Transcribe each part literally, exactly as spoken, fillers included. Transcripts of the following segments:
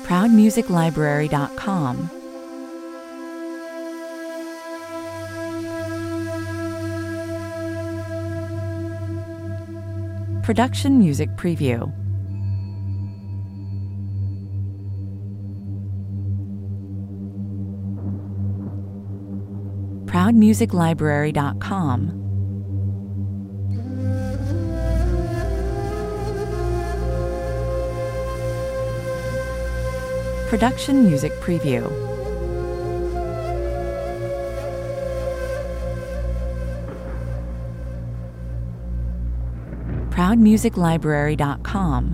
proud music library dot com. Production Music Preview. proud music library dot com. Production Music Preview. proud music library dot com.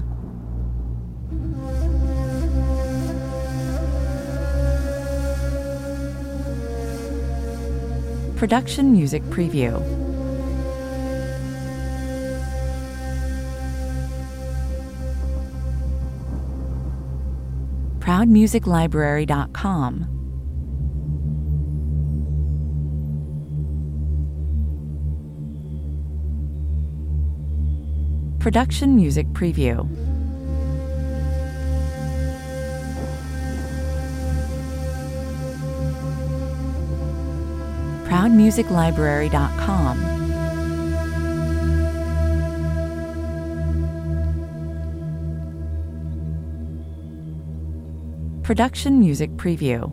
Production Music Preview. proud music library dot com. Production Music Preview. proud music library dot com. Production Music Preview.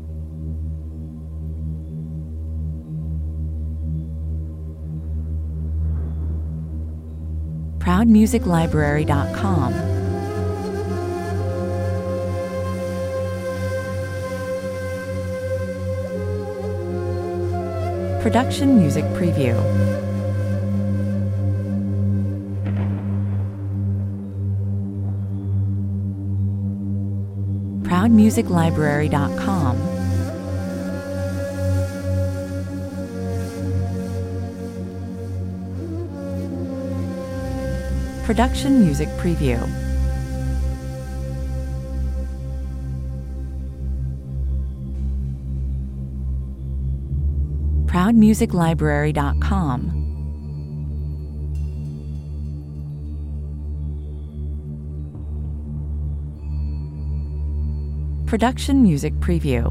proud music library dot com. Production Music Preview. proud music library dot com. Production Music Preview. proud music library dot com. Production Music Preview.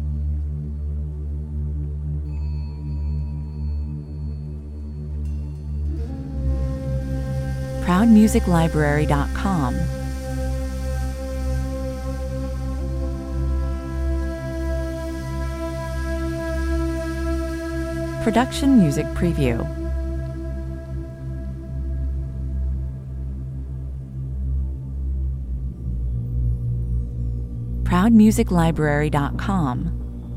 proud music library dot com. Production Music Preview. proud music library dot com.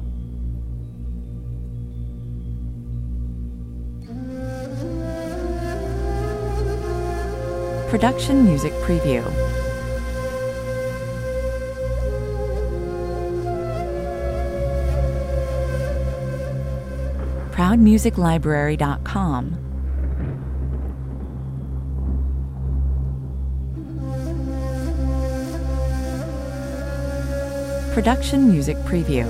Production Music Preview. proud music library dot com. Production Music Preview.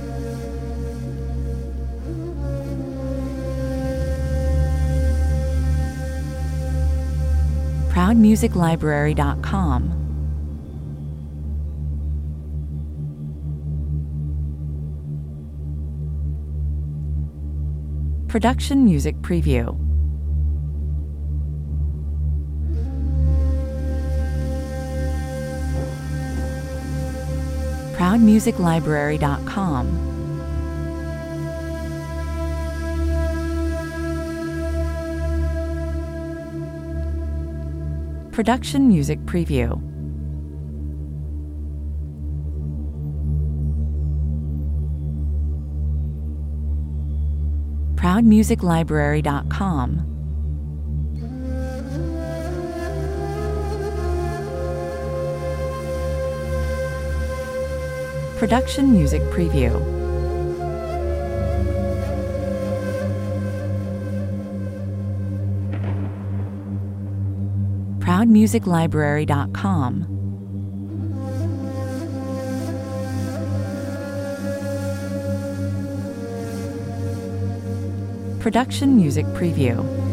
proud music library dot com. Production Music Preview. proud music library dot com. Production Music Preview. proud music library dot com. Production Music Preview. proud music library dot com. Production Music Preview.